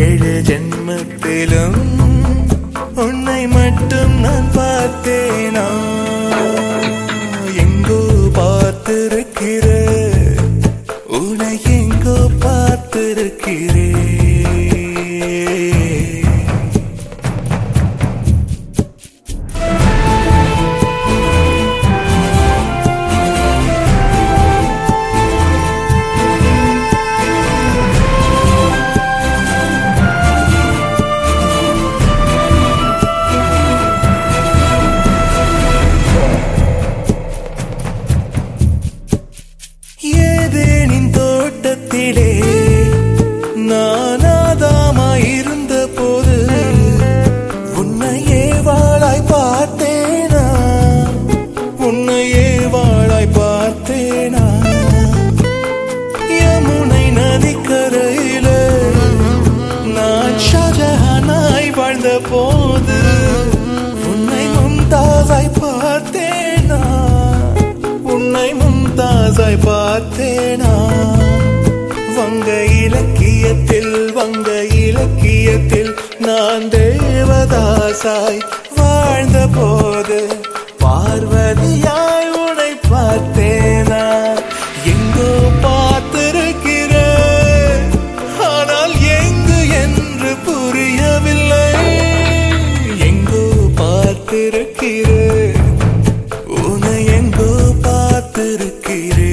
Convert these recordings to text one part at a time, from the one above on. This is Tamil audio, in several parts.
ஏழு ஜென்மத்திலும் உன்னை மட்டும் நான் பார்த்தேனா? எங்கோ பார்த்திருக்கிறேன், உன்னை எங்கோ பார்த்திருக்கிறேன். ஏதேனின் தோட்டத்திலே நானாதாமாயிருந்த போது உன்னையே வாழாய் பார்த்தேனா? உன்னையே வாழாய் பார்த்தேனா? யமுனை நதிக்கரையில நான் ஷாஜஹானாய் வாழ்ந்த போது உன்னை மும்தாஸாய் பார்த்தேனா? உன்னை மும்தாஸாய் பார்த்தேனா? வங்க இலக்கியத்தில் நான் தேவதாசாய் வாழ்ந்த போது பார்வதியாய் உன்னை பார்த்தேனா? எங்கோ பார்த்திருக்கிறேன், ஆனால் எங்கு என்று புரியவில்லை. எங்கோ பார்த்திருக்கிறேன், உன்னை எங்கோ பார்த்திருக்கிறேன்.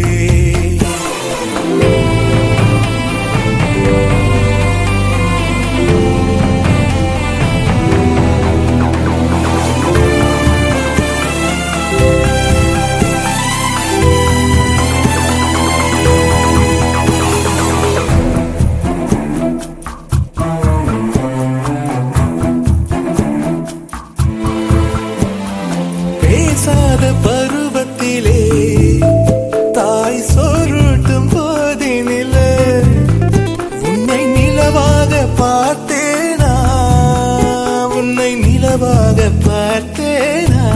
பேசாத பருவத்திலே தாய் சொருட்டும் போதினிலே உன்னை நிலவாக பார்த்தேனா? உன்னை நிலவாக பார்த்தேனா?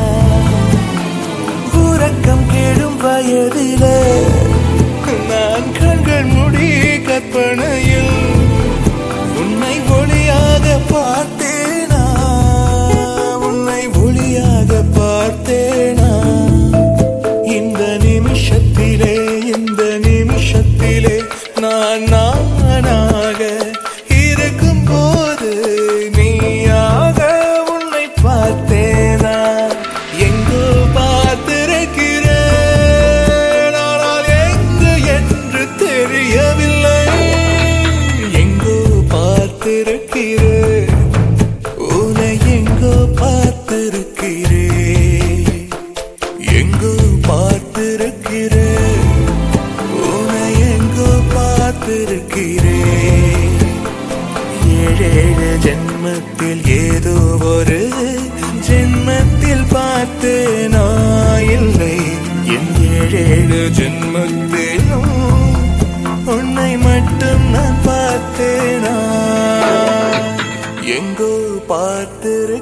உறக்கம் கெடும் வயதிலே நான் கண்கள் மூடி கற்பனையில் உன்னை ஒளியாக பார்த்தேனா? உன்னை ஒளியாக பார்த்தேனா? இந்த நிமிஷத்திலே நான் நானாக இருக்கும் போது நீயாக உன்னை பார்த்தேனா? எங்கோ பார்த்திருக்கிறேன், ஆனால் எங்கு என்று தெரியவில்லை. எங்கோ பார்த்திருக்கிறேன், உன்னை எங்கோ பார்த்திருக்கிறேன். எங்கோ பார்த்திருக்கிறேன், உன்னை எங்கோ பார்த்திருக்கிறேன். ஏழேழு ஜென்மத்தில் ஏதோ ஒரு ஜென்மத்தில் பார்த்தேனா? இல்லை, என் ஏழேழு ஜென்மத்திலும் உன்னை மட்டும் நான் பார்த்தேனா? எங்கோ பார்த்திருக்கிறேன்.